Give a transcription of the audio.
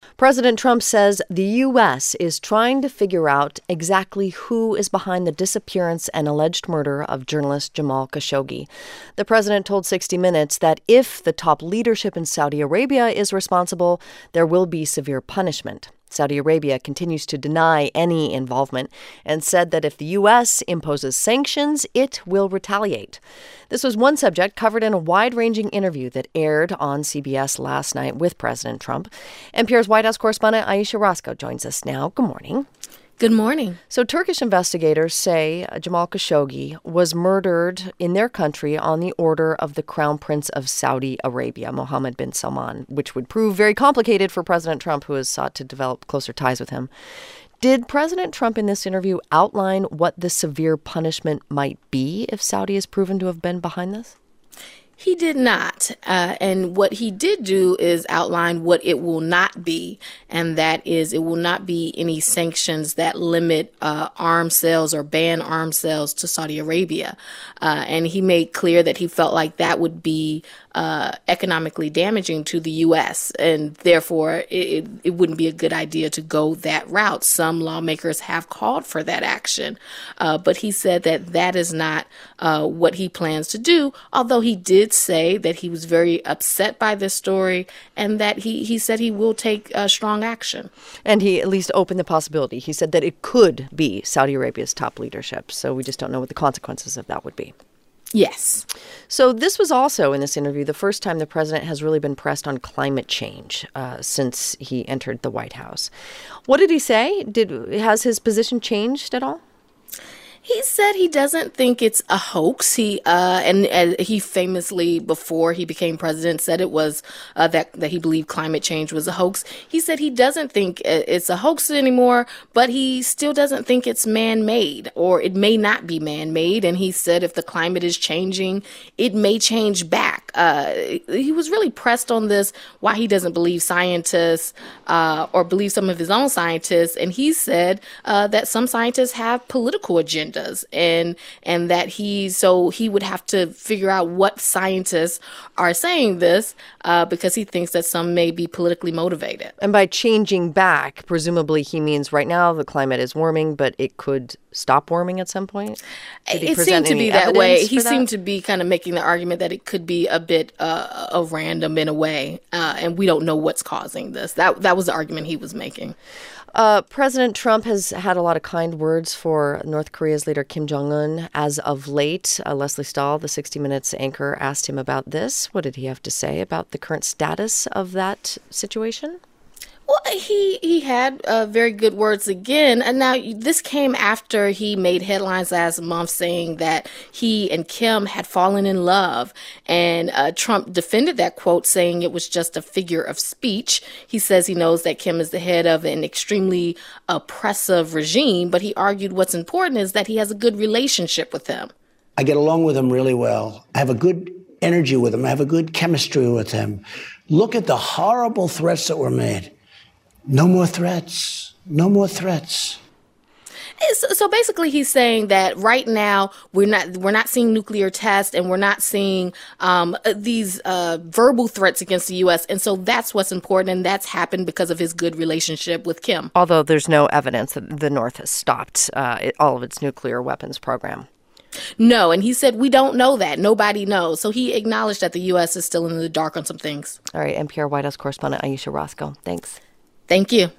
President Trump says the U.S. is trying to figure out exactly who is behind the disappearance and alleged murder of journalist Jamal Khashoggi. The president told 60 Minutes that if the top leadership in Saudi Arabia is responsible, there will be severe punishment. Saudi Arabia continues to deny any involvement and said that if the U.S. imposes sanctions, it will retaliate. This was one subject covered in a wide-ranging interview that aired on CBS last night with President Trump. NPR's White House correspondent Ayesha Rascoe joins us now. Good morning. Good morning. So Turkish investigators say Jamal Khashoggi was murdered in their country on the order of the Crown Prince of Saudi Arabia, Mohammed bin Salman, which would prove very complicated for President Trump, who has sought to develop closer ties with him. Did President Trump in this interview outline what the severe punishment might be if Saudi is proven to have been behind this? He did not. And what he did do is outline what it will not be. And that is, it will not be any sanctions that limit arms sales or ban arms sales to Saudi Arabia. And he made clear that he felt like that would be economically damaging to the U.S. And therefore, it wouldn't be a good idea to go that route. Some lawmakers have called for that action. But he said that that is not what he plans to do, although he did say that he was very upset by this story and that he said he will take strong action. And he at least opened the possibility. He said that it could be Saudi Arabia's top leadership. So we just don't know what the consequences of that would be. Yes. So this was also, in this interview, the first time the president has really been pressed on climate change since he entered the White House. What did he say? Has his position changed at all? He said he doesn't think it's a hoax. He famously, before he became president, said it was that he believed climate change was a hoax. He said he doesn't think it's a hoax anymore, but he still doesn't think it's man-made, or it may not be man-made. And he said if the climate is changing, it may change back. He was really pressed on this, why he doesn't believe scientists or believe some of his own scientists. And he said that some scientists have political agendas. And that he would have to figure out what scientists are saying this because he thinks that some may be politically motivated. And by changing back, presumably he means right now the climate is warming, but it could stop warming at some point? It seemed to be that way. He seemed to be kind of making the argument that it could be a bit of random in a way, and we don't know what's causing this. That was the argument he was making. President Trump has had a lot of kind words for North Korea's leader Kim Jong-un as of late. Leslie Stahl, the 60 Minutes anchor, asked him about this. What did he have to say about the current status of that situation? Well, he had very good words again. And now this came after he made headlines last month saying that he and Kim had fallen in love. And Trump defended that quote, saying it was just a figure of speech. He says he knows that Kim is the head of an extremely oppressive regime, but he argued what's important is that he has a good relationship with him. I get along with him really well. I have a good energy with him. I have a good chemistry with him. Look at the horrible threats that were made. No more threats. No more threats. So basically, he's saying that right now we're not seeing nuclear tests, and we're not seeing these verbal threats against the U.S. And so that's what's important, and that's happened because of his good relationship with Kim. Although there's no evidence that the North has stopped all of its nuclear weapons program. No, and he said we don't know that. Nobody knows. So he acknowledged that the U.S. is still in the dark on some things. All right, NPR White House correspondent Ayesha Rascoe. Thanks. Thank you.